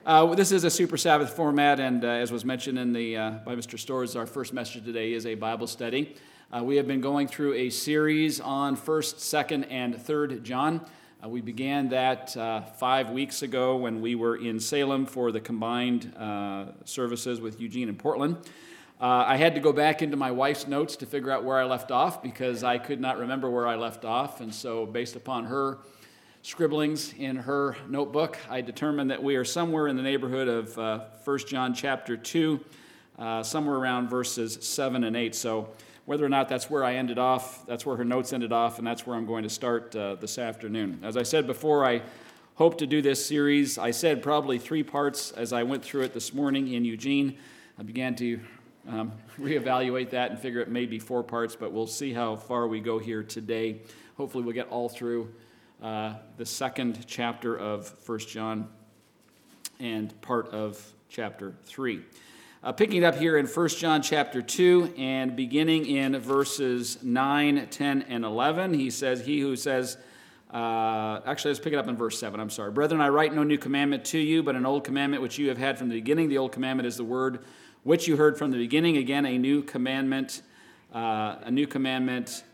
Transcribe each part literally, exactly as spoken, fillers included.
Uh, this is a Super Sabbath format, and uh, as was mentioned in the uh, by Mister Storrs, our first message today is a Bible study. Uh, we have been going through a series on first, second, and third John. Uh, we began that uh, five weeks ago when we were in Salem for the combined uh, services with Eugene and Portland. Uh, I had to go back into my wife's notes to figure out where I left off because I could not remember where I left off, and so based upon her scribblings in her notebook, I determined that we are somewhere in the neighborhood of uh, First John chapter two, uh, somewhere around verses seven and eight. So whether or not that's where I ended off, that's where her notes ended off, and that's where I'm going to start uh, this afternoon. As I said before, I hope to do this series. I said probably three parts as I went through it this morning in Eugene. I began to um, reevaluate that and figure it may be four parts, but we'll see how far we go here today. Hopefully we'll get all through Uh, the second chapter of First John and part of chapter three. Uh, picking it up here in First John chapter two and beginning in verses nine, ten, and eleven, he says, he who says, uh, actually let's pick it up in verse seven, I'm sorry. Brethren, I write no new commandment to you, but an old commandment which you have had from the beginning. The old commandment is the word which you heard from the beginning. Again, a new commandment, uh, a new commandment,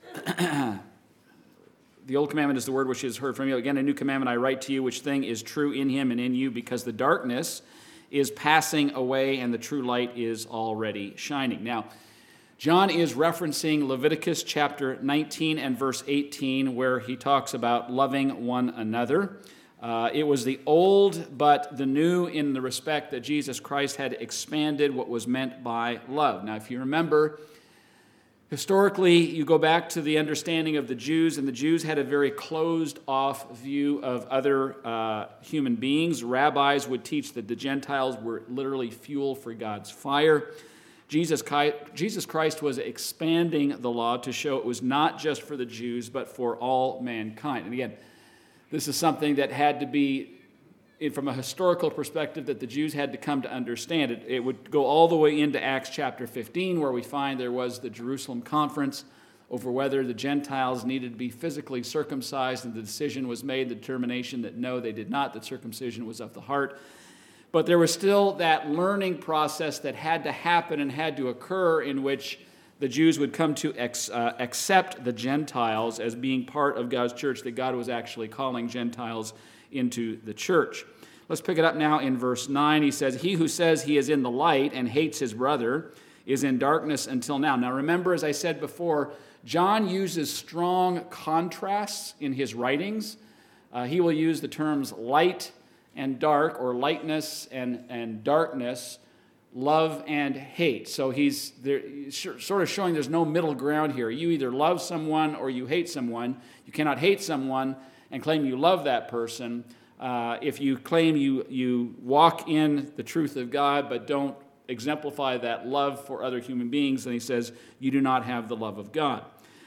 The old commandment is the word which is heard from you. Again, a new commandment I write to you, which thing is true in him and in you, because the darkness is passing away and the true light is already shining. Now, John is referencing Leviticus chapter nineteen and verse eighteen, where he talks about loving one another. Uh, it was the old but the new in the respect that Jesus Christ had expanded what was meant by love. Now, if you remember, historically, you go back to the understanding of the Jews, and the Jews had a very closed-off view of other uh, human beings. Rabbis would teach that the Gentiles were literally fuel for God's fire. Jesus Jesus Christ was expanding the law to show it was not just for the Jews, but for all mankind. And again, this is something that had to be, from a historical perspective, that the Jews had to come to understand. It, it would go all the way into Acts chapter fifteen, where we find there was the Jerusalem conference over whether the Gentiles needed to be physically circumcised, and the decision was made, the determination that no, they did not, that circumcision was of the heart. But there was still that learning process that had to happen and had to occur, in which the Jews would come to ex, uh, accept the Gentiles as being part of God's church, that God was actually calling Gentiles into the church. Let's pick it up now in verse nine. He says, he who says he is in the light and hates his brother is in darkness until now. Now remember, as I said before, John uses strong contrasts in his writings. Uh, he will use the terms light and dark, or lightness and, and darkness, love and hate. So he's there, sort of showing there's no middle ground here. You either love someone or you hate someone. You cannot hate someone and claim you love that person. Uh, if you claim you, you walk in the truth of God but don't exemplify that love for other human beings, then he says you do not have the love of God.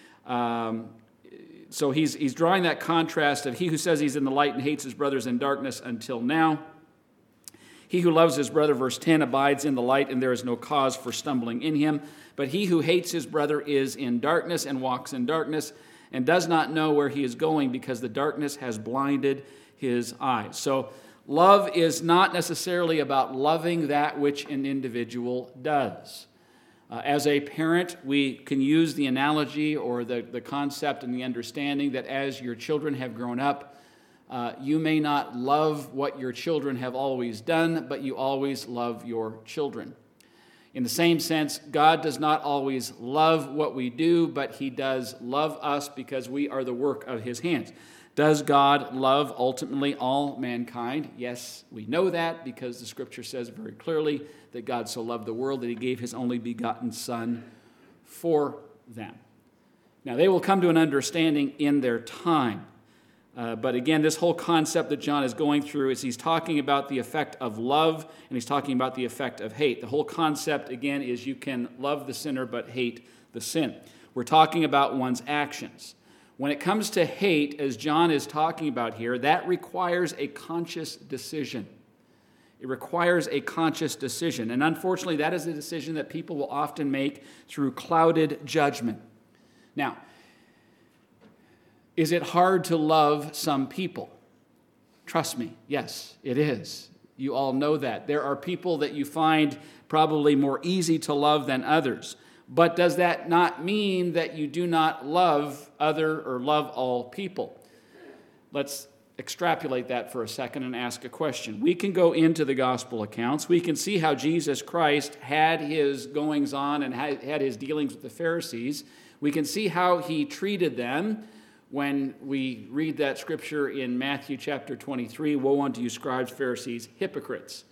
Um, so he's, he's drawing that contrast of he who says he's in the light and hates his brothers in darkness until now. He who loves his brother, verse ten, abides in the light, and there is no cause for stumbling in him. But he who hates his brother is in darkness and walks in darkness, and does not know where he is going, because the darkness has blinded his eyes. So love is not necessarily about loving that which an individual does. Uh, as a parent, we can use the analogy or the, the concept and the understanding that as your children have grown up, uh, you may not love what your children have always done, but you always love your children. In the same sense, God does not always love what we do, but he does love us because we are the work of his hands. Does God love ultimately all mankind? Yes, we know that because the scripture says very clearly that God so loved the world that he gave his only begotten Son for them. Now, they will come to an understanding in their time. Uh, but again, this whole concept that John is going through is he's talking about the effect of love, and he's talking about the effect of hate. The whole concept, again, is you can love the sinner but hate the sin. We're talking about one's actions. When it comes to hate, as John is talking about here, that requires a conscious decision. It requires a conscious decision. And unfortunately, that is a decision that people will often make through clouded judgment. Now, is it hard to love some people? Trust me, yes, it is. You all know that. There are people that you find probably more easy to love than others. But does that not mean that you do not love other or love all people? Let's extrapolate that for a second and ask a question. We can go into the gospel accounts. We can see how Jesus Christ had his goings on and had his dealings with the Pharisees. We can see how he treated them when we read that scripture in Matthew chapter twenty-three, woe unto you, scribes, Pharisees, hypocrites.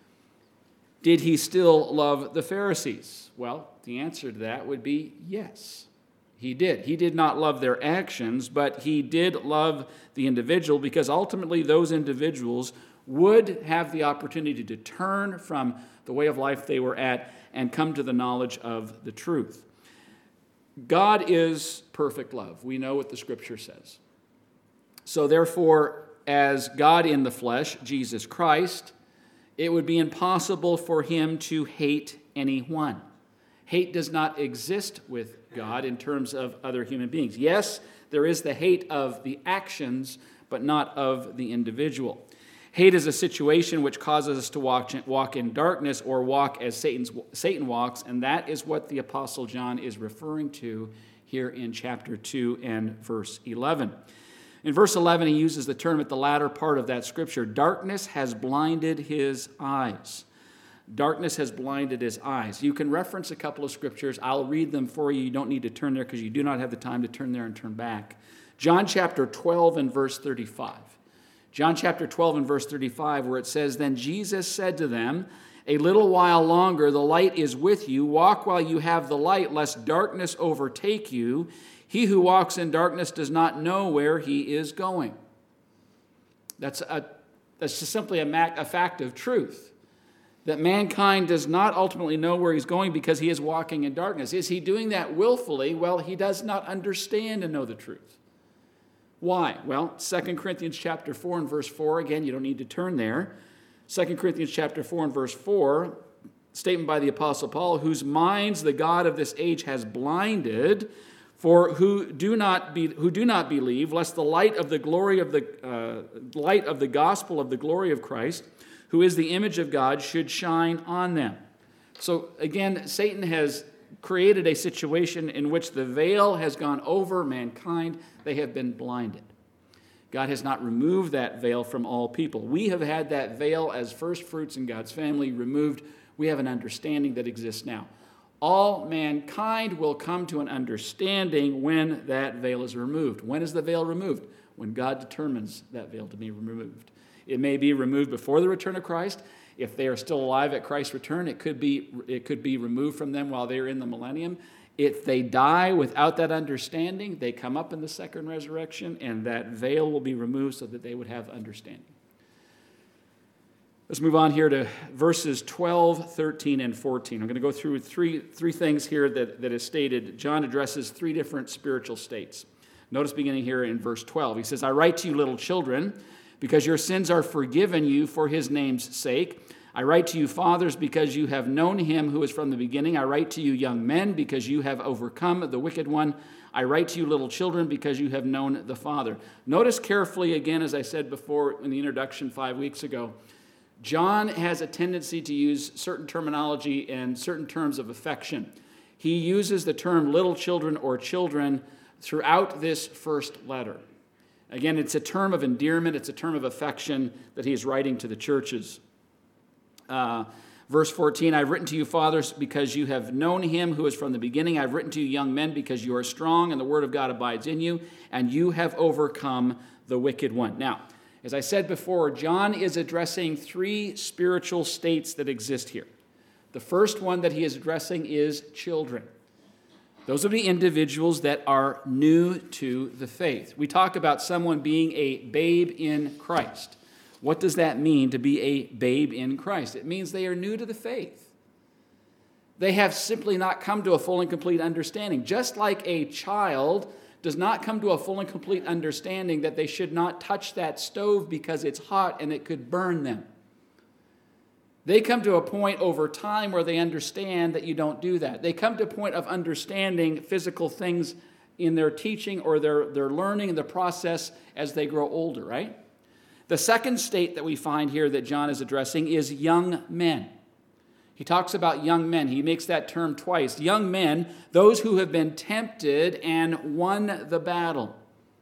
Did he still love the Pharisees? Well, the answer to that would be yes, he did. He did not love their actions, but he did love the individual, because ultimately those individuals would have the opportunity to turn from the way of life they were at and come to the knowledge of the truth. God is perfect love. We know what the scripture says. So therefore, as God in the flesh, Jesus Christ, it would be impossible for him to hate anyone. Hate does not exist with God in terms of other human beings. Yes, there is the hate of the actions, but not of the individual. Hate is a situation which causes us to walk, walk in darkness or walk as Satan's, Satan walks, and that is what the Apostle John is referring to here in chapter two and verse eleven. In verse eleven, he uses the term at the latter part of that scripture, darkness has blinded his eyes. Darkness has blinded his eyes. You can reference a couple of scriptures. I'll read them for you. You don't need to turn there because you do not have the time to turn there and turn back. John chapter twelve and verse thirty-five. John chapter twelve and verse thirty-five, where it says, then Jesus said to them, a little while longer the light is with you. Walk while you have the light, lest darkness overtake you. He who walks in darkness does not know where he is going. That's, a, that's just simply a, mac, a fact of truth. That mankind does not ultimately know where he's going because he is walking in darkness. Is he doing that willfully? Well, he does not understand and know the truth. Why? Well, Second Corinthians chapter four and verse four, again, you don't need to turn there. Second Corinthians chapter four and verse four, statement by the Apostle Paul, whose minds the God of this age has blinded, for who do not be, who do not believe, lest the light of the glory of the uh, light of the gospel of the glory of Christ, who is the image of God, should shine on them. So again, Satan has created a situation in which the veil has gone over mankind. They have been blinded. God has not removed that veil from all people. We have had that veil as first fruits in God's family removed. We have an understanding that exists now. All mankind will come to an understanding when that veil is removed. When is the veil removed? When God determines that veil to be removed. It may be removed before the return of Christ. If they are still alive at Christ's return, it could be, it could be removed from them while they're in the millennium. If they die without that understanding, they come up in the second resurrection, and that veil will be removed so that they would have understanding. Let's move on here to verses twelve, thirteen, and fourteen. I'm going to go through three, three things here that, that is stated. John addresses three different spiritual states. Notice beginning here in verse twelve. He says, I write to you, little children, because your sins are forgiven you for his name's sake. I write to you, fathers, because you have known him who is from the beginning. I write to you, young men, because you have overcome the wicked one. I write to you, little children, because you have known the Father. Notice carefully, again, as I said before in the introduction five weeks ago, John has a tendency to use certain terminology and certain terms of affection. He uses the term little children or children throughout this first letter. Again, it's a term of endearment. It's a term of affection that he is writing to the churches. Uh, verse fourteen, I've written to you, fathers, because you have known him who is from the beginning. I've written to you, young men, because you are strong and the word of God abides in you, and you have overcome the wicked one. Now, as I said before, John is addressing three spiritual states that exist here. The first one that he is addressing is children. Those are the individuals that are new to the faith. We talk about someone being a babe in Christ. What does that mean to be a babe in Christ? It means they are new to the faith. They have simply not come to a full and complete understanding. Just like a child does not come to a full and complete understanding that they should not touch that stove because it's hot and it could burn them. They come to a point over time where they understand that you don't do that. They come to a point of understanding physical things in their teaching or their, their learning in the process as they grow older, right? The second state that we find here that John is addressing is young men. He talks about young men. He makes that term twice. Young men, those who have been tempted and won the battle.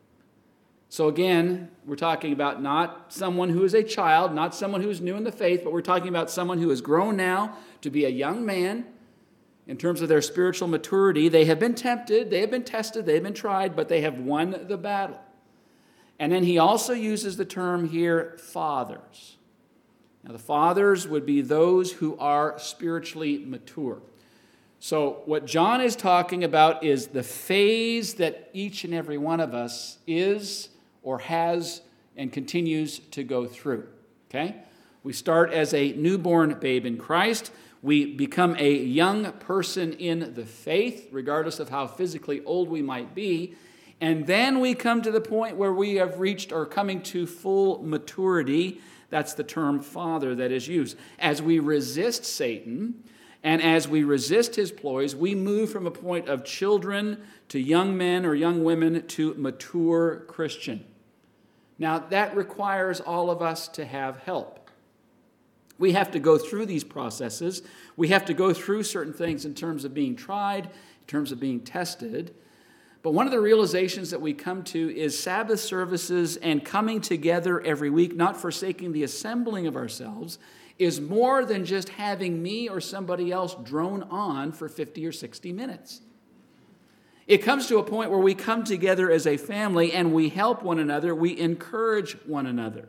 So again, we're talking about not someone who is a child, not someone who is new in the faith, but we're talking about someone who has grown now to be a young man in terms of their spiritual maturity. They have been tempted, they have been tested, they have been tried, but they have won the battle. And then he also uses the term here, fathers. Now, the fathers would be those who are spiritually mature. So what John is talking about is the phase that each and every one of us is or has and continues to go through. Okay? We start as a newborn babe in Christ. We become a young person in the faith, regardless of how physically old we might be. And then we come to the point where we have reached or coming to full maturity. That's the term father that is used. As we resist Satan and as we resist his ploys, we move from a point of children to young men or young women to mature Christian. Now, that requires all of us to have help. We have to go through these processes. We have to go through certain things in terms of being tried, in terms of being tested. But one of the realizations that we come to is Sabbath services and coming together every week, not forsaking the assembling of ourselves, is more than just having me or somebody else drone on for fifty or sixty minutes. It comes to a point where we come together as a family and we help one another, we encourage one another.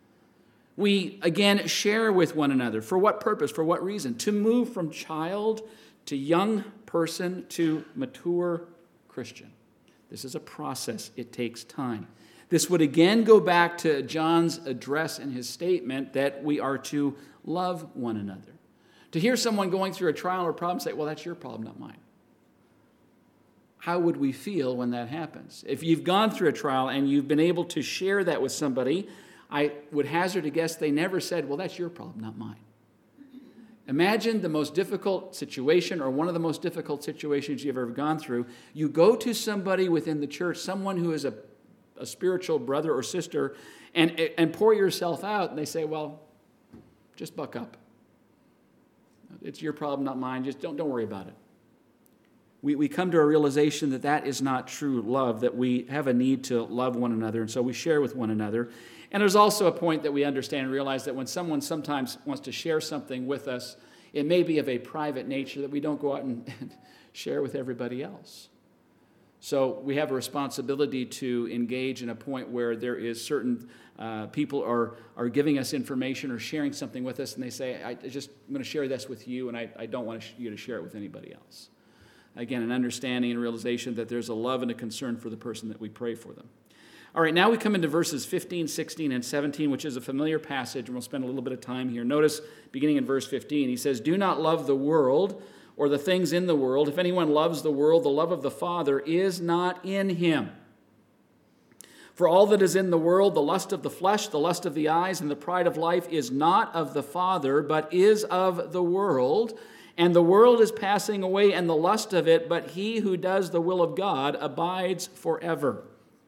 We, again, share with one another. For what purpose? For what reason? To move from child to young person to mature Christian. This is a process. It takes time. This would again go back to John's address in his statement that we are to love one another. To hear someone going through a trial or problem say, well, that's your problem, not mine. How would we feel when that happens? If you've gone through a trial and you've been able to share that with somebody, I would hazard a guess they never said, well, that's your problem, not mine. Imagine the most difficult situation or one of the most difficult situations you've ever gone through. You go to somebody within the church, someone who is a, a spiritual brother or sister, and, and pour yourself out, and they say, well, just buck up. It's your problem, not mine. Just don't, don't worry about it. We, we come to a realization that that is not true love, that we have a need to love one another, and so we share with one another. And there's also a point that we understand and realize that when someone sometimes wants to share something with us, it may be of a private nature that we don't go out and, and share with everybody else. So we have a responsibility to engage in a point where there is certain uh, people are, are giving us information or sharing something with us, and they say, I just, I'm going to share this with you, and I, I don't want you to share it with anybody else. Again, an understanding and realization that there's a love and a concern for the person that we pray for them. All right, now we come into verses fifteen, sixteen, and seventeen, which is a familiar passage, and we'll spend a little bit of time here. Notice, beginning in verse fifteen, he says, do not love the world or the things in the world. If anyone loves the world, the love of the Father is not in him. For all that is in the world, the lust of the flesh, the lust of the eyes, and the pride of life is not of the Father, but is of the world. And the world is passing away and the lust of it, but he who does the will of God abides forever.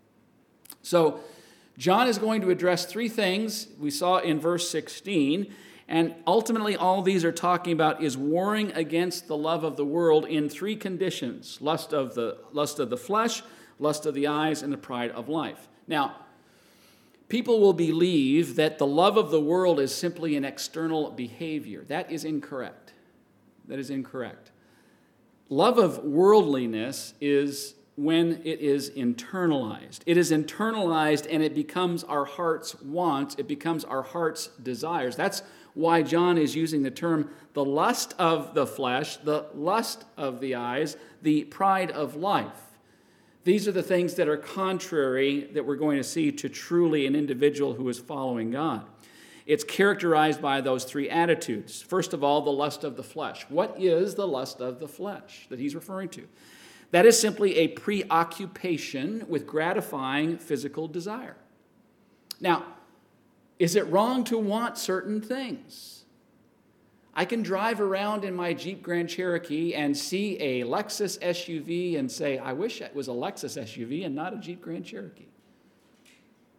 So, John is going to address three things we saw in verse sixteen, and ultimately all these are talking about is warring against the love of the world in three conditions: lust of the lust of the flesh, lust of the eyes, and the pride of life. Now, people will believe that the love of the world is simply an external behavior. That is incorrect. That is incorrect. Love of worldliness is when it is internalized. It is internalized and it becomes our heart's wants. It becomes our heart's desires. That's why John is using the term the lust of the flesh, the lust of the eyes, the pride of life. These are the things that are contrary that we're going to see to truly an individual who is following God. It's characterized by those three attitudes. First of all, the lust of the flesh. What is the lust of the flesh that he's referring to? That is simply a preoccupation with gratifying physical desire. Now, is it wrong to want certain things? I can drive around in my Jeep Grand Cherokee and see a Lexus S U V and say, I wish it was a Lexus S U V and not a Jeep Grand Cherokee.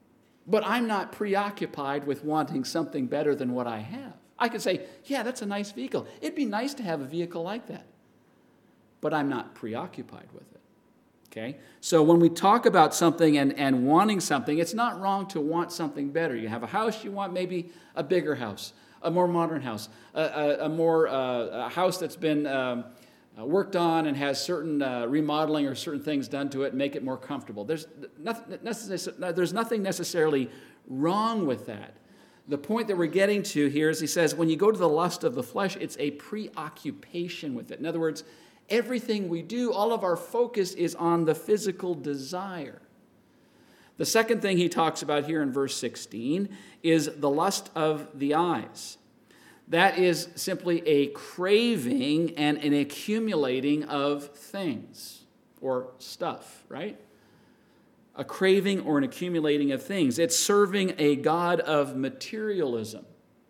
but I'm not preoccupied with wanting something better than what I have. I could say, yeah, that's a nice vehicle. It'd be nice to have a vehicle like that. But I'm not preoccupied with it. Okay? So when we talk about something and, and wanting something, it's not wrong to want something better. You have a house, you want maybe a bigger house, a more modern house, a, a, a more uh, a house that's been um, uh, worked on and has certain uh, remodeling or certain things done to it and make it more comfortable. There's nothing, necess- there's nothing necessarily wrong with that. The point that we're getting to here is he says, when you go to the lust of the flesh, it's a preoccupation with it. In other words, everything we do, all of our focus is on the physical desire. The second thing he talks about here in verse sixteen is the lust of the eyes. That is simply a craving and an accumulating of things or stuff, right? A craving or an accumulating of things. It's serving a god of materialism.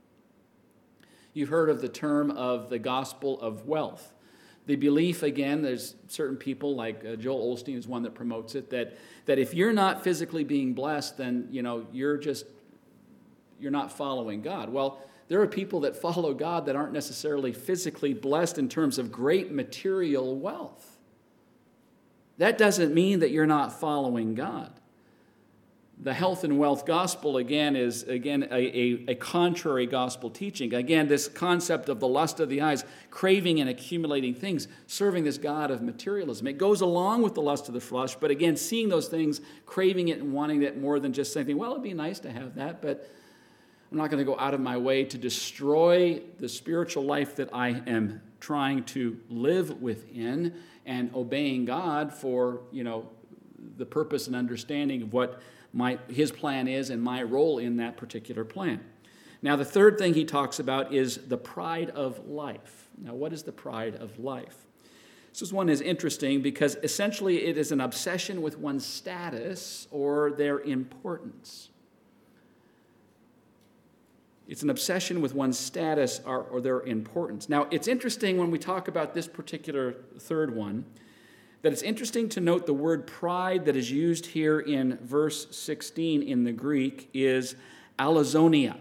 You've heard of the term of the gospel of wealth. The belief, again, there's certain people like uh, Joel Osteen is one that promotes it, that, that if you're not physically being blessed, then, you know, you're just, you're not following God. Well, there are people that follow God that aren't necessarily physically blessed in terms of great material wealth. That doesn't mean that you're not following God. The health and wealth gospel, again, is, again, a, a, a contrary gospel teaching. Again, this concept of the lust of the eyes, craving and accumulating things, serving this god of materialism. It goes along with the lust of the flesh, but again, seeing those things, craving it and wanting it more than just saying, well, it'd be nice to have that, but I'm not going to go out of my way to destroy the spiritual life that I am trying to live within and obeying God for, you know, the purpose and understanding of what my his plan is and my role in that particular plan. Now, the third thing he talks about is the pride of life. Now, what is the pride of life? This is one is interesting because essentially it is an obsession with one's status or their importance. It's an obsession with one's status or, or their importance. Now, it's interesting when we talk about this particular third one, that it's interesting to note the word pride that is used here in verse sixteen in the Greek is alazonia.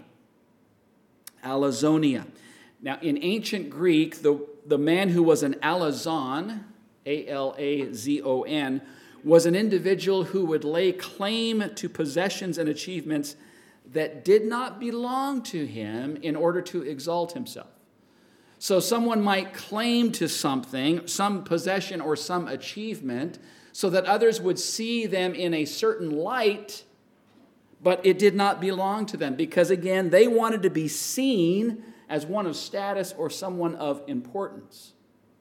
Alazonia. Now, in ancient Greek, the, the man who was an alazon, A L A Z O N, was an individual who would lay claim to possessions and achievements that did not belong to him in order to exalt himself. So someone might claim to something, some possession or some achievement, so that others would see them in a certain light, but it did not belong to them because, again, they wanted to be seen as one of status or someone of importance.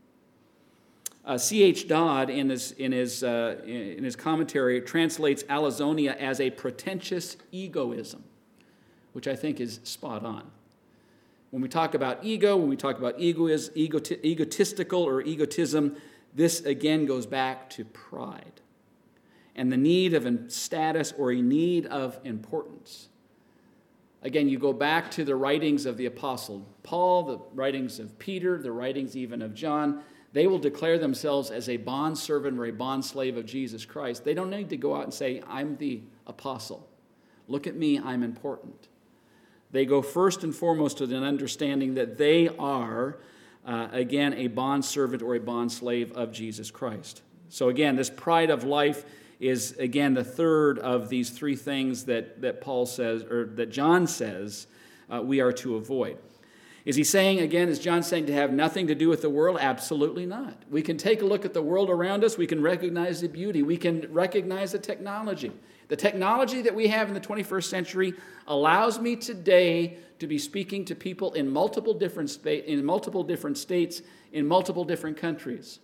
Uh, C H Dodd, in his, in, his, uh, in his commentary, translates alazonia as a pretentious egoism, which I think is spot on. When we talk about ego, when we talk about egoism, egoti- egotistical or egotism, this again goes back to pride and the need of status or a need of importance. Again, you go back to the writings of the Apostle Paul, the writings of Peter, the writings even of John. They will declare themselves as a bondservant or a bondslave of Jesus Christ. They don't need to go out and say, I'm the apostle. Look at me, I'm important. They go first and foremost to an understanding that they are, uh, again, a bondservant or a bondslave of Jesus Christ. So again, this pride of life is, again, the third of these three things that, that Paul says, or that John says, uh, we are to avoid. Is he saying, again, is John saying to have nothing to do with the world? Absolutely not. We can take a look at the world around us. We can recognize the beauty. We can recognize the technology. The technology that we have in the twenty-first century allows me today to be speaking to people in multiple different spa- in multiple different states, in multiple different countries.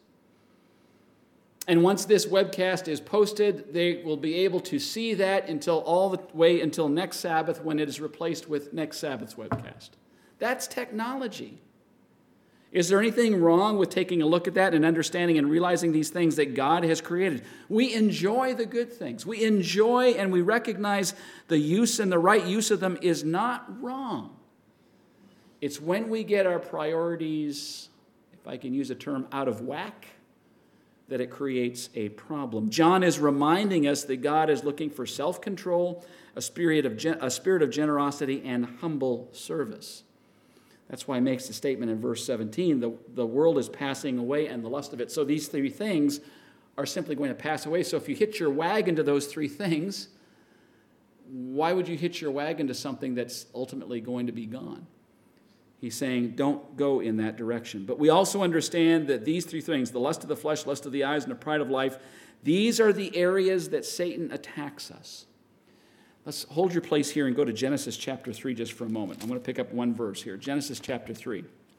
And once this webcast is posted, they will be able to see that until all the way until next Sabbath when it is replaced with next Sabbath's webcast. That's technology. Is there anything wrong with taking a look at that and understanding and realizing these things that God has created? We enjoy the good things. We enjoy and we recognize the use and the right use of them is not wrong. It's when we get our priorities, if I can use a term, out of whack, that it creates a problem. John is reminding us that God is looking for self-control, a spirit of gen- a spirit of generosity, and humble service. That's why he makes the statement in verse seventeen, the, the world is passing away and the lust of it. So these three things are simply going to pass away. So if you hitch your wagon to those three things, why would you hitch your wagon to something that's ultimately going to be gone? He's saying, don't go in that direction. But we also understand that these three things, the lust of the flesh, lust of the eyes, and the pride of life, these are the areas that Satan attacks us. Let's hold your place here and go to Genesis chapter three just for a moment. I'm going to pick up one verse here. Genesis chapter three.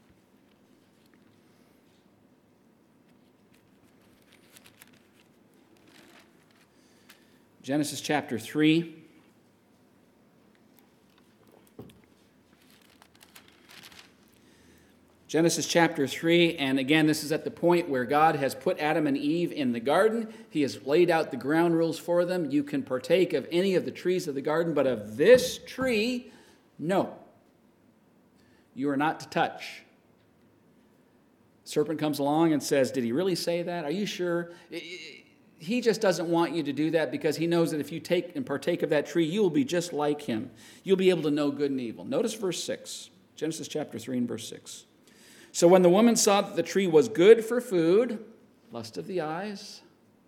Genesis chapter three. Genesis chapter three, and again, this is at the point where God has put Adam and Eve in the garden. He has laid out the ground rules for them. You can partake of any of the trees of the garden, but of this tree, no. You are not to touch. The serpent comes along and says, did he really say that? Are you sure? He just doesn't want you to do that because he knows that if you take and partake of that tree, you will be just like him. You'll be able to know good and evil. Notice verse six, Genesis chapter three and verse six. So when the woman saw that the tree was good for food, lust of the eyes,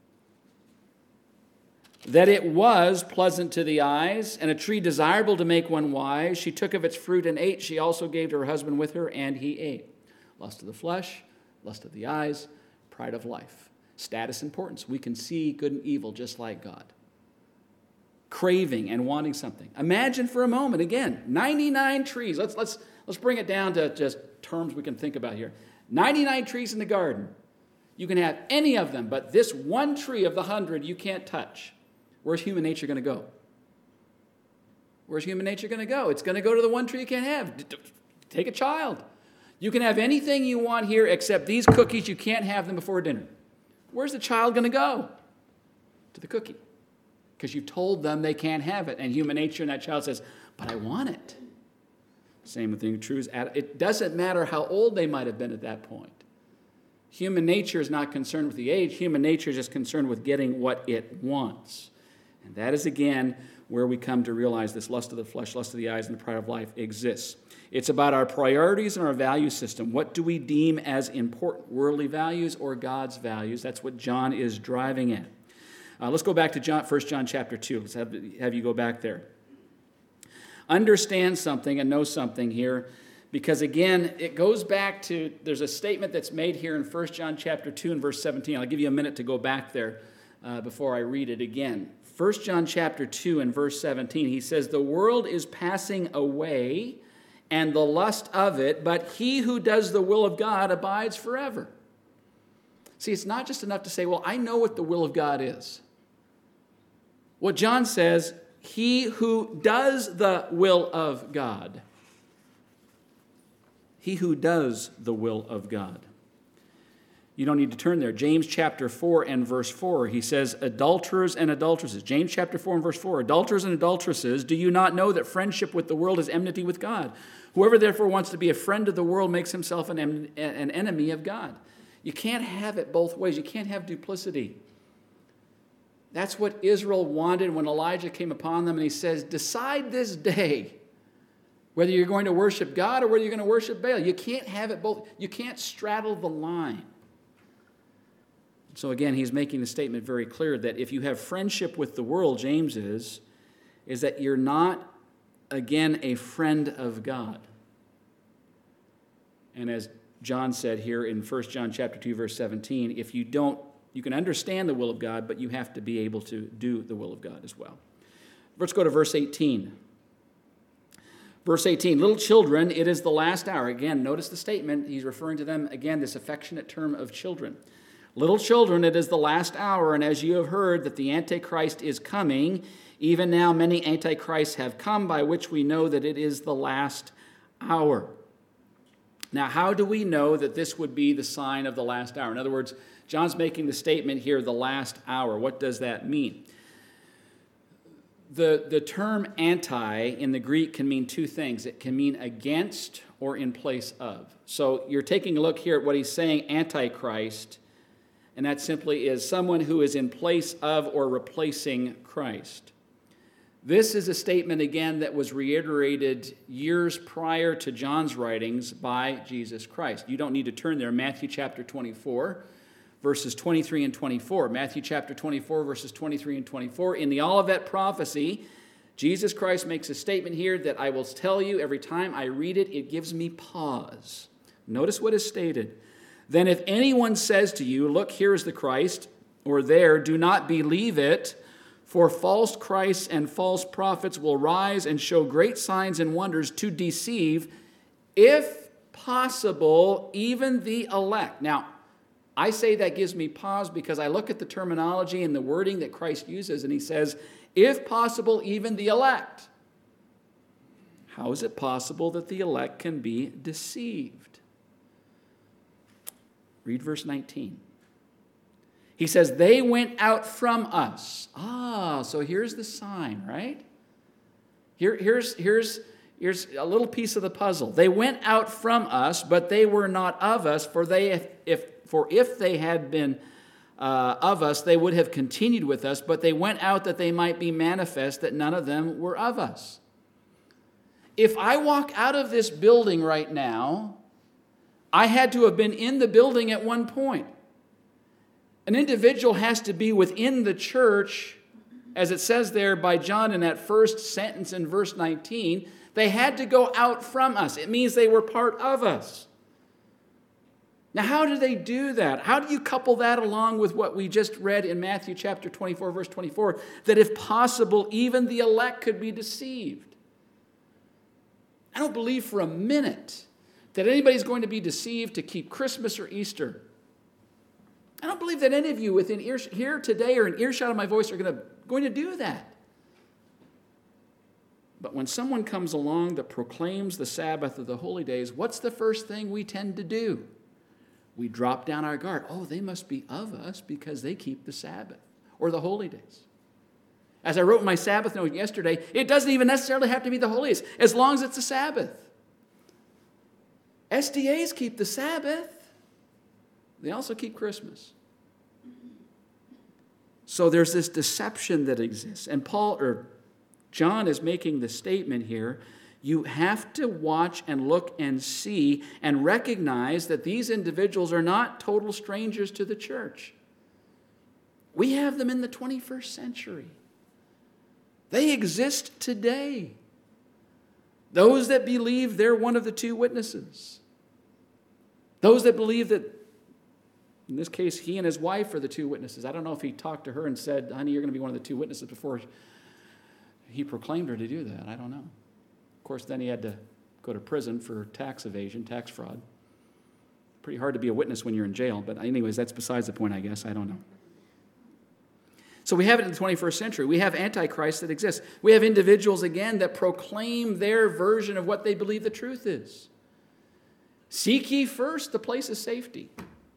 that it was pleasant to the eyes, and a tree desirable to make one wise, she took of its fruit and ate. She also gave to her husband with her, and he ate. Lust of the flesh, lust of the eyes, pride of life. Status importance. We can see good and evil just like God. Craving and wanting something. Imagine for a moment, again, ninety-nine trees. Let's, let's, let's bring it down to just terms we can think about here. ninety-nine trees in the garden. You can have any of them, but this one tree of the hundred you can't touch. Where's human nature going to go? Where's human nature going to go? It's going to go to the one tree you can't have. Take a child. You can have anything you want here except these cookies. You can't have them before dinner. Where's the child going to go? To the cookie. Because you told them they can't have it. And human nature and that child says, but I want it. Same thing true. It doesn't matter how old they might have been at that point. Human nature is not concerned with the age. Human nature is just concerned with getting what it wants. And that is, again, where we come to realize this lust of the flesh, lust of the eyes, and the pride of life exists. It's about our priorities and our value system. What do we deem as important, worldly values or God's values? That's what John is driving at. Uh, let's go back to John, First John chapter two. Let's have, have you go back there. Understand something and know something here, because again, it goes back to, there's a statement that's made here in First John chapter two and verse seventeen. I'll give you a minute to go back there uh, before I read it again. First John chapter two and verse seventeen, he says, the world is passing away and the lust of it, but he who does the will of God abides forever. See, it's not just enough to say, well, I know what the will of God is. What John says, he who does the will of God. He who does the will of God. You don't need to turn there. James chapter four and verse four, he says, adulterers and adulteresses. James chapter four and verse four, adulterers and adulteresses, do you not know that friendship with the world is enmity with God? Whoever therefore wants to be a friend of the world makes himself an, en- an enemy of God. You can't have it both ways. You can't have duplicity. That's what Israel wanted when Elijah came upon them, and he says, decide this day whether you're going to worship God or whether you're going to worship Baal. You can't have it both. You can't straddle the line. So again, he's making the statement very clear that if you have friendship with the world, James is, is that you're not, again, a friend of God. And as John said here in First John chapter two, verse seventeen, if you don't, you can understand the will of God, but you have to be able to do the will of God as well. Let's go to verse eighteen. Verse eighteen, little children, it is the last hour. Again, notice the statement. He's referring to them, again, this affectionate term of children. Little children, it is the last hour, and as you have heard that the Antichrist is coming, even now many Antichrists have come, by which we know that it is the last hour. Now, how do we know that this would be the sign of the last hour? In other words, John's making the statement here, the last hour. What does that mean? The, the term anti in the Greek can mean two things. It can mean against or in place of. So you're taking a look here at what he's saying, Antichrist. And that simply is someone who is in place of or replacing Christ. This is a statement, again, that was reiterated years prior to John's writings by Jesus Christ. You don't need to turn there. Matthew chapter twenty-four, verses twenty-three and twenty-four. Matthew chapter twenty-four, verses twenty-three and twenty-four. In the Olivet prophecy, Jesus Christ makes a statement here that I will tell you every time I read it, it gives me pause. Notice what is stated. Then if anyone says to you, look, here is the Christ, or there, do not believe it, for false Christs and false prophets will rise and show great signs and wonders to deceive, if possible, even the elect. Now, I say that gives me pause because I look at the terminology and the wording that Christ uses, and he says, if possible, even the elect. How is it possible that the elect can be deceived? Read verse nineteen. He says, they went out from us. Ah, so here's the sign, right? Here, here's, here's, here's a little piece of the puzzle. They went out from us, but they were not of us, for they, if, if for if they had been uh, of us, they would have continued with us, but they went out that they might be manifest that none of them were of us. If I walk out of this building right now, I had to have been in the building at one point. An individual has to be within the church, as it says there by John in that first sentence in verse nineteen. They had to go out from us. It means they were part of us. Now, how do they do that? How do you couple that along with what we just read in Matthew chapter twenty-four, verse twenty-four, that if possible, even the elect could be deceived? I don't believe for a minute that anybody's going to be deceived to keep Christmas or Easter. I don't believe that any of you within ear, here today or in earshot of my voice are going to, going to do that. But when someone comes along that proclaims the Sabbath or the holy days, what's the first thing we tend to do? We drop down our guard. Oh, they must be of us because they keep the Sabbath or the holy days. As I wrote in my Sabbath note yesterday, it doesn't even necessarily have to be the holiest, as long as it's a Sabbath. S D As keep the Sabbath. They also keep Christmas. So there's this deception that exists. And Paul, or John is making the statement here, you have to watch and look and see and recognize that these individuals are not total strangers to the church. We have them in the twenty-first century. They exist today. Those that believe they're one of the two witnesses. Those that believe that, in this case, he and his wife are the two witnesses. I don't know if he talked to her and said, honey, you're going to be one of the two witnesses before he proclaimed her to do that. I don't know. Of course, then he had to go to prison for tax evasion, tax fraud. Pretty hard to be a witness when you're in jail. But anyways, that's besides the point, I guess. I don't know. So we have it in the twenty-first century. We have antichrists that exist. We have individuals, again, that proclaim their version of what they believe the truth is. Seek ye first the place of safety.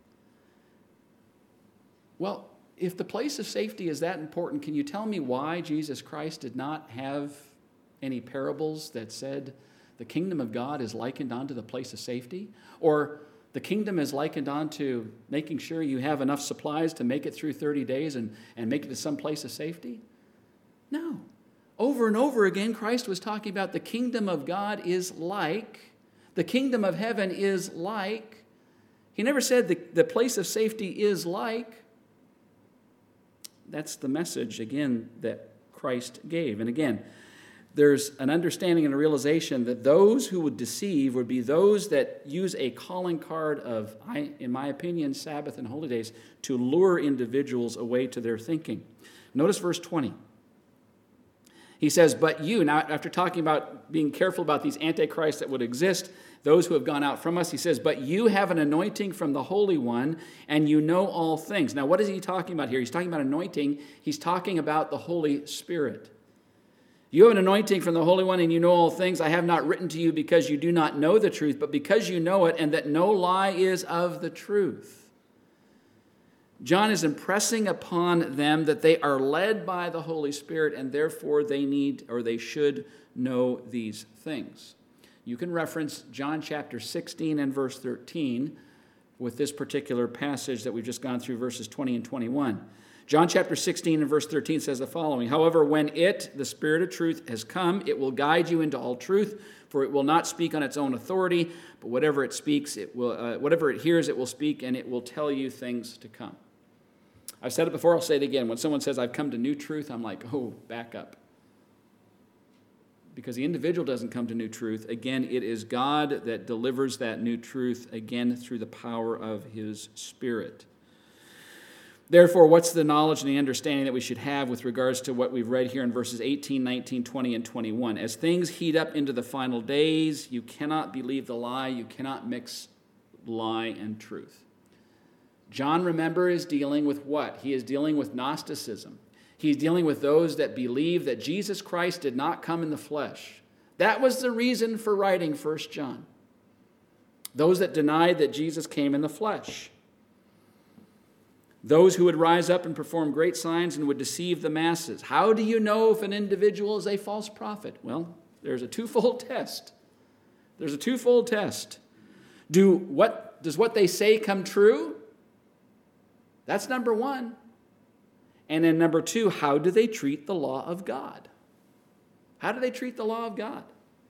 Well, if the place of safety is that important, can you tell me why Jesus Christ did not have any parables that said the kingdom of God is likened unto the place of safety? Or the kingdom is likened unto making sure you have enough supplies to make it through thirty days and, and make it to some place of safety? No. Over and over again, Christ was talking about the kingdom of God is like, the kingdom of heaven is like. He never said the, the place of safety is like. That's the message, again, that Christ gave. And again, there's an understanding and a realization that those who would deceive would be those that use a calling card of, in my opinion, Sabbath and holy days to lure individuals away to their thinking. Notice verse twenty. He says, but you, now after talking about being careful about these antichrists that would exist, those who have gone out from us, he says, but you have an anointing from the Holy One, and you know all things. Now, what is he talking about here? He's talking about anointing. He's talking about the Holy Spirit. You have an anointing from the Holy One, and you know all things. I have not written to you because you do not know the truth, but because you know it, and that no lie is of the truth. John is impressing upon them that they are led by the Holy Spirit, and therefore they need, or they should know these things. You can reference John chapter sixteen and verse thirteen with this particular passage that we've just gone through, verses twenty and twenty-one. John chapter sixteen and verse thirteen says the following, "However, when it, the Spirit of truth, has come, it will guide you into all truth, for it will not speak on its own authority, but whatever it speaks, it will, uh, whatever it hears, it will speak, and it will tell you things to come." I've said it before, I'll say it again. When someone says, "I've come to new truth," I'm like, oh, back up. Because the individual doesn't come to new truth. Again, it is God that delivers that new truth, again, through the power of his Spirit. Therefore, what's the knowledge and the understanding that we should have with regards to what we've read here in verses eighteen, nineteen, twenty, and twenty-one? As things heat up into the final days, you cannot believe the lie. You cannot mix lie and truth. John, remember, is dealing with what? He is dealing with Gnosticism. He's dealing with those that believe that Jesus Christ did not come in the flesh. That was the reason for writing First John. Those that denied that Jesus came in the flesh. Those who would rise up and perform great signs and would deceive the masses. How do you know if an individual is a false prophet? Well, there's a twofold test. There's a twofold test. Do what, does what they say come true? That's number one. And then number two, how do they treat the law of God? How do they treat the law of God?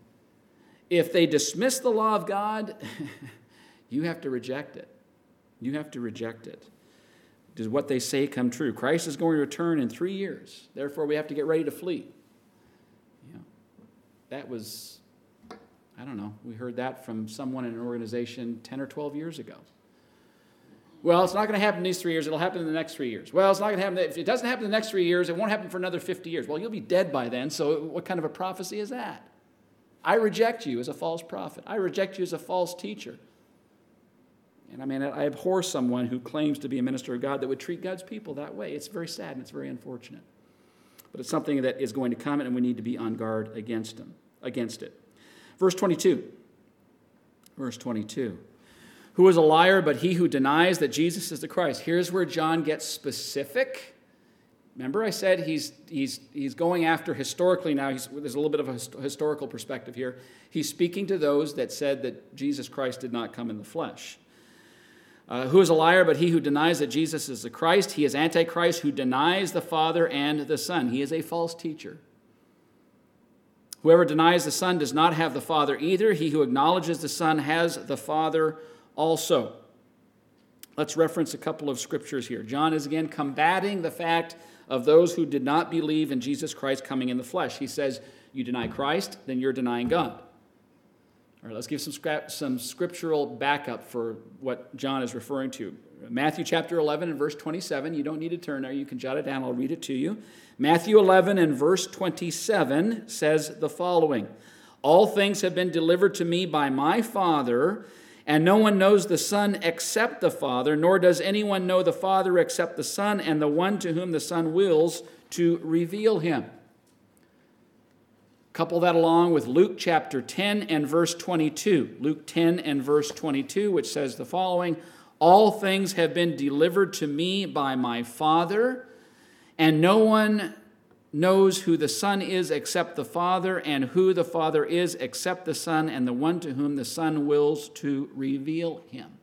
If they dismiss the law of God, you have to reject it. You have to reject it. Does what they say come true? Christ is going to return in three years. Therefore, we have to get ready to flee. You know, that was, I don't know, we heard that from someone in an organization ten or twelve years ago. Well, it's not going to happen in these three years. It'll happen in the next three years. Well, it's not going to happen. If it doesn't happen in the next three years, it won't happen for another fifty years. Well, you'll be dead by then, so what kind of a prophecy is that? I reject you as a false prophet. I reject you as a false teacher. And I mean, I abhor someone who claims to be a minister of God that would treat God's people that way. It's very sad and it's very unfortunate. But it's something that is going to come, and we need to be on guard against them, against it. Verse twenty-two. Verse twenty-two. "Who is a liar but he who denies that Jesus is the Christ?" Here's where John gets specific. Remember I said he's, he's, he's going after historically now. He's, there's a little bit of a historical perspective here. He's speaking to those that said that Jesus Christ did not come in the flesh. Uh, who is a liar but he who denies that Jesus is the Christ? He is Antichrist who denies the Father and the Son. He is a false teacher. Whoever denies the Son does not have the Father either. He who acknowledges the Son has the Father also. Let's reference a couple of scriptures here. John is again combating the fact of those who did not believe in Jesus Christ coming in the flesh. He says, you deny Christ, then you're denying God. All right, let's give some, scrap, some scriptural backup for what John is referring to. Matthew chapter eleven and verse twenty-seven. You don't need to turn there. You can jot it down. I'll read it to you. Matthew eleven and verse twenty-seven says the following. "All things have been delivered to me by my Father, and no one knows the Son except the Father, nor does anyone know the Father except the Son, and the one to whom the Son wills to reveal him." Couple that along with Luke chapter ten and verse twenty-two. Luke ten and verse twenty-two, which says the following, "All things have been delivered to me by my Father, and no one knows who the Son is except the Father, and who the Father is except the Son, and the one to whom the Son wills to reveal him."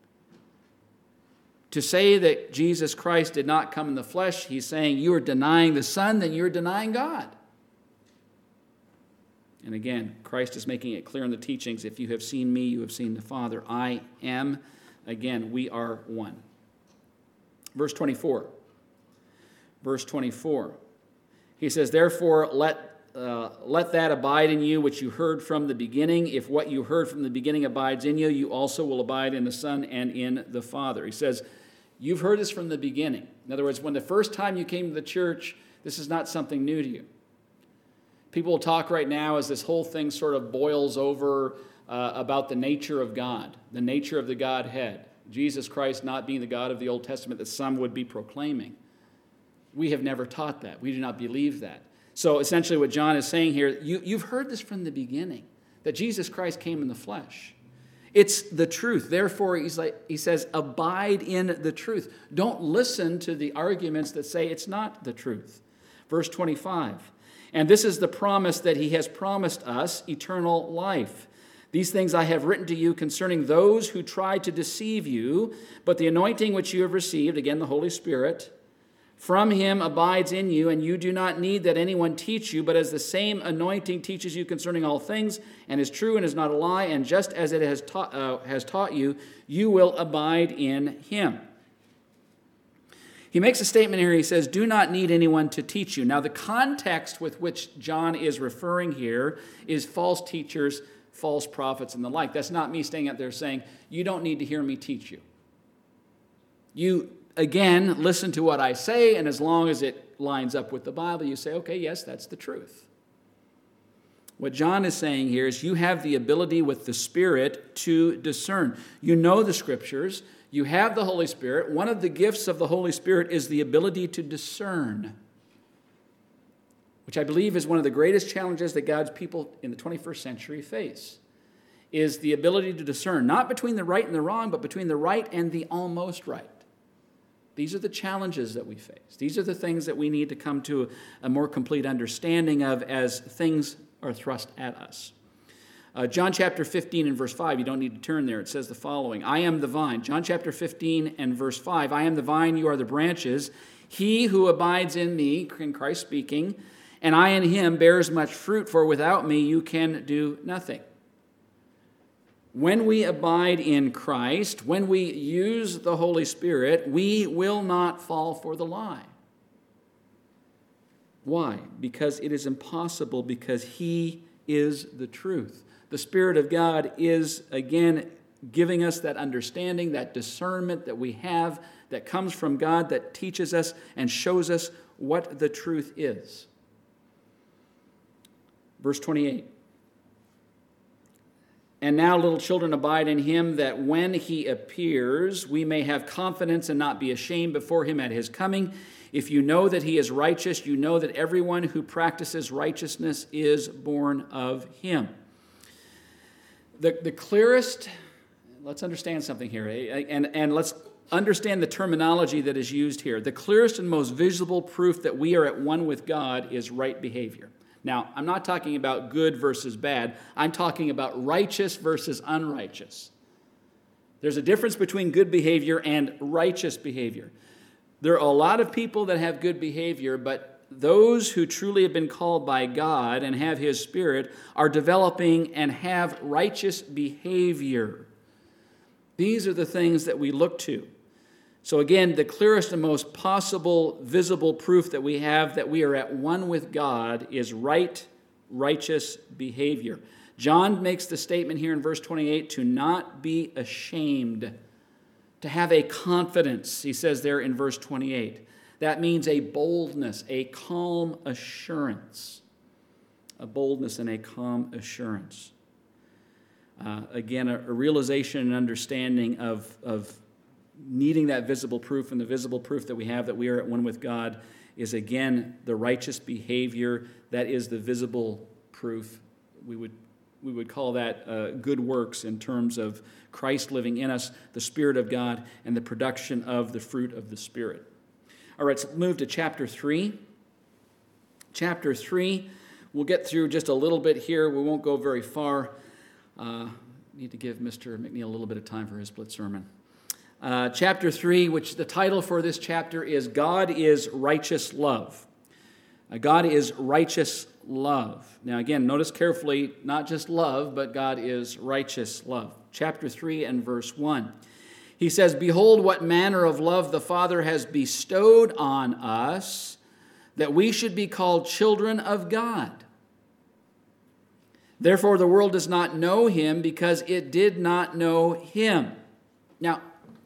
To say that Jesus Christ did not come in the flesh, he's saying you are denying the Son, then you're denying God. And again, Christ is making it clear in the teachings, if you have seen me, you have seen the Father. I am, again, we are one. Verse twenty-four. Verse twenty-four. He says, "Therefore, let, uh, let that abide in you which you heard from the beginning. If what you heard from the beginning abides in you, you also will abide in the Son and in the Father." He says, you've heard this from the beginning. In other words, when the first time you came to the church, this is not something new to you. People will talk right now as this whole thing sort of boils over uh, about the nature of God, the nature of the Godhead. Jesus Christ not being the God of the Old Testament that some would be proclaiming. We have never taught that. We do not believe that. So essentially what John is saying here, you, you've heard this from the beginning, that Jesus Christ came in the flesh. It's the truth. Therefore, he's like, he says, abide in the truth. Don't listen to the arguments that say it's not the truth. Verse twenty-five. "And this is the promise that he has promised us, eternal life. These things I have written to you concerning those who try to deceive you, but the anointing which you have received, again the Holy Spirit, from him abides in you, and you do not need that anyone teach you, but as the same anointing teaches you concerning all things, and is true and is not a lie, and just as it has taught, uh, has taught you, you will abide in him. He makes a statement here. He says, do not need anyone to teach you. Now, the context with which John is referring here is false teachers, false prophets, and the like. That's not me standing up there saying, you don't need to hear me teach you. You, again, listen to what I say, and as long as it lines up with the Bible, you say, okay, yes, that's the truth. What John is saying here is you have the ability with the Spirit to discern. You know the Scriptures. You have the Holy Spirit. One of the gifts of the Holy Spirit is the ability to discern, which I believe is one of the greatest challenges that God's people in the twenty-first century face, is the ability to discern, not between the right and the wrong, but between the right and the almost right. These are the challenges that we face. These are the things that we need to come to a more complete understanding of as things are thrust at us. Uh, John chapter fifteen and verse five, you don't need to turn there. It says the following, I am the vine. John chapter fifteen and verse five, I am the vine, you are the branches. He who abides in me, in Christ speaking, and I in him bears much fruit, for without me you can do nothing. When we abide in Christ, when we use the Holy Spirit, we will not fall for the lie. Why? Because it is impossible, because he is the truth. The Spirit of God is, again, giving us that understanding, that discernment that we have that comes from God, that teaches us and shows us what the truth is. Verse twenty-eight. And now, little children, abide in him, that when he appears, we may have confidence and not be ashamed before him at his coming. If you know that he is righteous, you know that everyone who practices righteousness is born of him. The, the clearest, let's understand something here, and, and let's understand the terminology that is used here. The clearest and most visible proof that we are at one with God is right behavior. Now, I'm not talking about good versus bad. I'm talking about righteous versus unrighteous. There's a difference between good behavior and righteous behavior. There are a lot of people that have good behavior, but those who truly have been called by God and have his Spirit are developing and have righteous behavior. These are the things that we look to. So again, the clearest and most possible visible proof that we have that we are at one with God is right, righteous behavior. John makes the statement here in verse twenty-eight, to not be ashamed, to have a confidence, he says there in verse twenty-eight. That means a boldness, a calm assurance. A boldness and a calm assurance. Uh, again, a, a realization and understanding of, of needing that visible proof, and the visible proof that we have that we are at one with God is, again, the righteous behavior. That is the visible proof. We would, we would call that uh, good works in terms of Christ living in us, the Spirit of God, and the production of the fruit of the Spirit. All right, so move to chapter three. Chapter three, we'll get through just a little bit here. We won't go very far. Uh, need to give Mister McNeil a little bit of time for his split sermon. Uh, chapter three, which the title for this chapter is God is Righteous Love. Uh, God is righteous love. Now again, notice carefully, not just love, but God is righteous love. Chapter three and verse one. He says, behold, what manner of love the Father has bestowed on us, that we should be called children of God. Therefore, the world does not know him, because it did not know him. Now,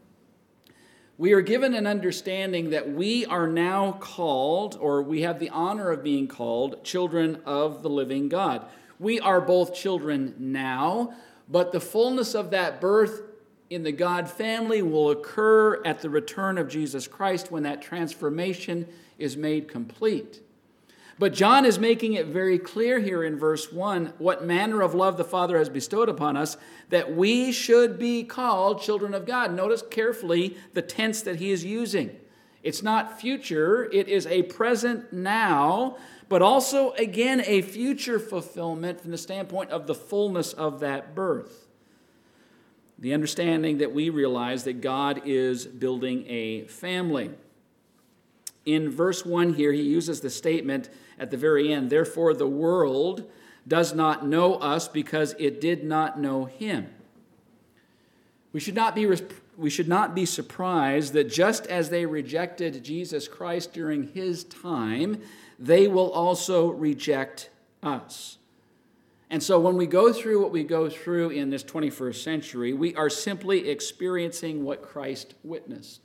we are given an understanding that we are now called, or we have the honor of being called, children of the living God. We are both children now, but the fullness of that birth in the God family will occur at the return of Jesus Christ, when that transformation is made complete. But John is making it very clear here in verse one what manner of love the Father has bestowed upon us, that we should be called children of God. Notice carefully the tense that he is using. It's not future, it is a present now, but also, again, a future fulfillment from the standpoint of the fullness of that birth. The understanding that we realize that God is building a family. In verse one here, he uses the statement at the very end, therefore the world does not know us because it did not know him. We should not be we should not be surprised that just as they rejected Jesus Christ during his time, they will also reject us. And so when we go through what we go through in this twenty-first century, we are simply experiencing what Christ witnessed.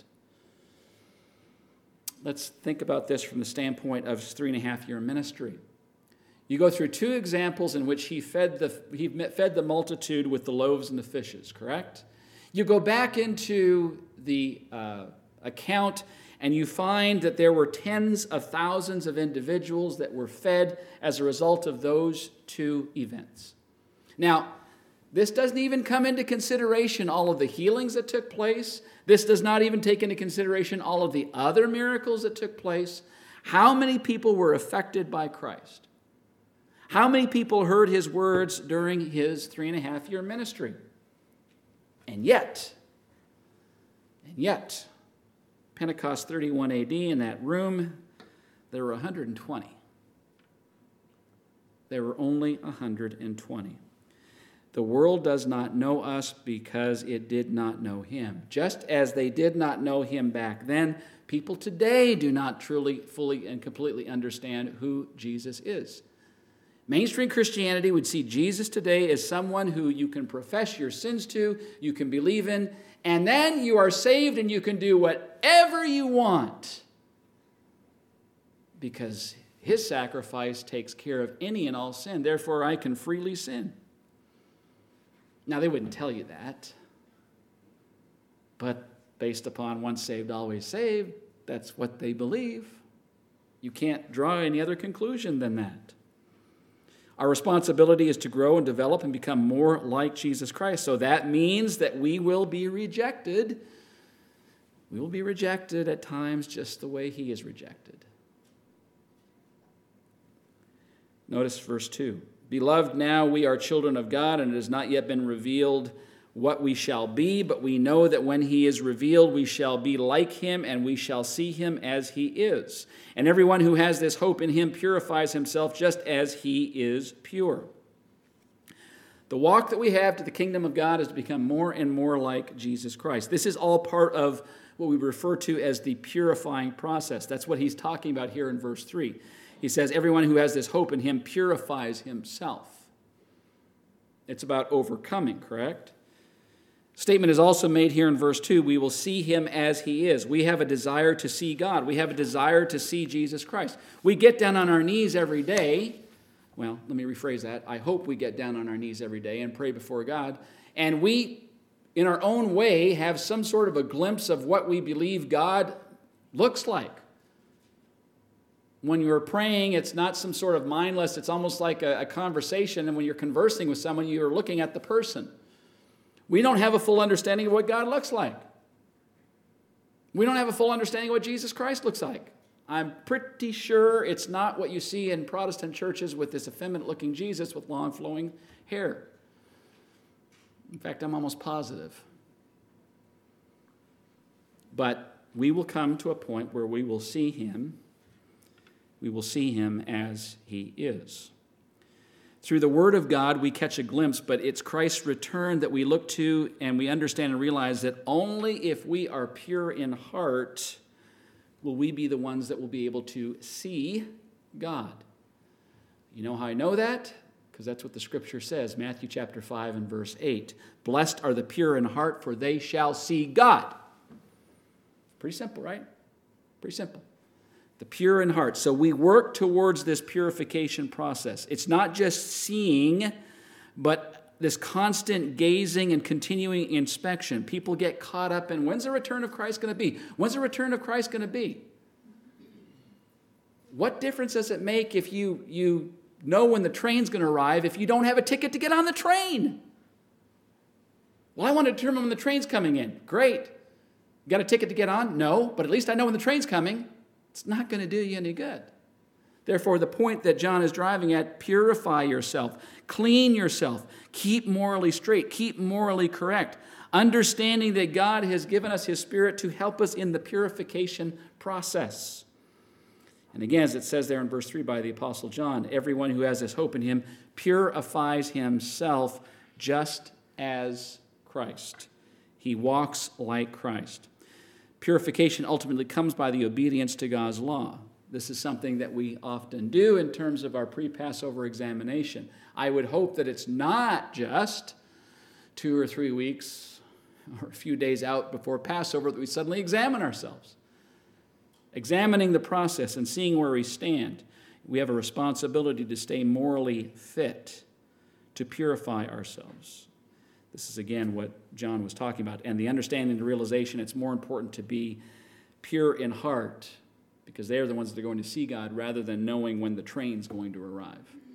Let's think about this from the standpoint of his three and a half year ministry. You go through two examples in which he fed the, he fed the multitude with the loaves and the fishes, correct? You go back into the uh, account and you find that there were tens of thousands of individuals that were fed as a result of those two events. Now, this doesn't even come into consideration all of the healings that took place. This does not even take into consideration all of the other miracles that took place. How many people were affected by Christ? How many people heard his words during his three and a half year ministry? And yet, and yet, Pentecost thirty-one A D, in that room, there were one hundred twenty. There were only one hundred twenty. The world does not know us because it did not know him. Just as they did not know him back then, people today do not truly, fully, and completely understand who Jesus is. Mainstream Christianity would see Jesus today as someone who you can profess your sins to, you can believe in, and then you are saved and you can do whatever you want because his sacrifice takes care of any and all sin. Therefore, I can freely sin. Now, they wouldn't tell you that, but based upon once saved, always saved, that's what they believe. You can't draw any other conclusion than that. Our responsibility is to grow and develop and become more like Jesus Christ. So that means that we will be rejected. We will be rejected at times just the way he is rejected. Notice verse two. Beloved, now we are children of God, and it has not yet been revealed what we shall be, but we know that when he is revealed, we shall be like him, and we shall see him as he is. And everyone who has this hope in him purifies himself just as he is pure. The walk that we have to the kingdom of God is to become more and more like Jesus Christ. This is all part of what we refer to as the purifying process. That's what he's talking about here in verse three. He says, everyone who has this hope in him purifies himself. It's about overcoming, correct? Statement is also made here in verse two, we will see him as he is. We have a desire to see God. We have a desire to see Jesus Christ. We get down on our knees every day. Well, let me rephrase that. I hope we get down on our knees every day and pray before God. And we, in our own way, have some sort of a glimpse of what we believe God looks like. When you're praying, it's not some sort of mindless, it's almost like a, a conversation. And when you're conversing with someone, you're looking at the person. We don't have a full understanding of what God looks like. We don't have a full understanding of what Jesus Christ looks like. I'm pretty sure it's not what you see in Protestant churches with this effeminate-looking Jesus with long flowing hair. In fact, I'm almost positive. But we will come to a point where we will see him. We will see him as he is. Through the Word of God, we catch a glimpse, but it's Christ's return that we look to and we understand and realize that only if we are pure in heart will we be the ones that will be able to see God. You know how I know that? Because that's what the Scripture says, Matthew chapter five and verse eight. Blessed are the pure in heart, for they shall see God. Pretty simple, right? Pretty simple. The pure in heart. So we work towards this purification process. It's not just seeing, but this constant gazing and continuing inspection. People get caught up in, when's the return of Christ going to be? When's the return of Christ going to be? What difference does it make if you, you know when the train's going to arrive if you don't have a ticket to get on the train? Well, I want to determine when the train's coming in. Great. You got a ticket to get on? No, but at least I know when the train's coming. It's not going to do you any good. Therefore, the point that John is driving at, purify yourself, clean yourself, keep morally straight, keep morally correct, understanding that God has given us his Spirit to help us in the purification process. And again, as it says there in verse three by the Apostle John, everyone who has this hope in him purifies himself just as Christ. He walks like Christ. Purification ultimately comes by the obedience to God's law. This is something that we often do in terms of our pre-Passover examination. I would hope that it's not just two or three weeks or a few days out before Passover that we suddenly examine ourselves. Examining the process and seeing where we stand, we have a responsibility to stay morally fit, to purify ourselves. This is, again, what John was talking about. And the understanding, the realization, it's more important to be pure in heart, because they're the ones that are going to see God rather than knowing when the train's going to arrive.